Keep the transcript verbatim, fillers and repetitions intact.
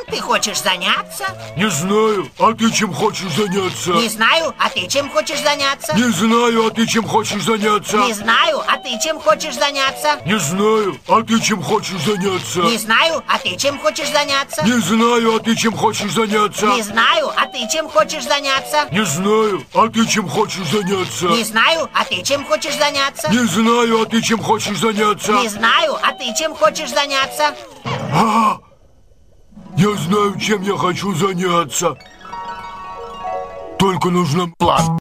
ты хочешь заняться? Не знаю, а ты чем хочешь заняться? Не знаю, а ты чем хочешь заняться? Не знаю, а ты чем хочешь заняться? Не знаю, а ты чем хочешь заняться? Не знаю, а ты чем хочешь заняться? Не знаю, а ты чем хочешь заняться? Не знаю, а ты чем хочешь заняться? Не знаю, а ты чем хочешь заняться? Не знаю, а ты чем хочешь заняться? Не знаю, а ты чем хочешь заняться? Не знаю, а ты чем хочешь заняться? Не знаю, а ты чем хочешь заняться? А, я знаю, чем я хочу заняться. Только нужно план.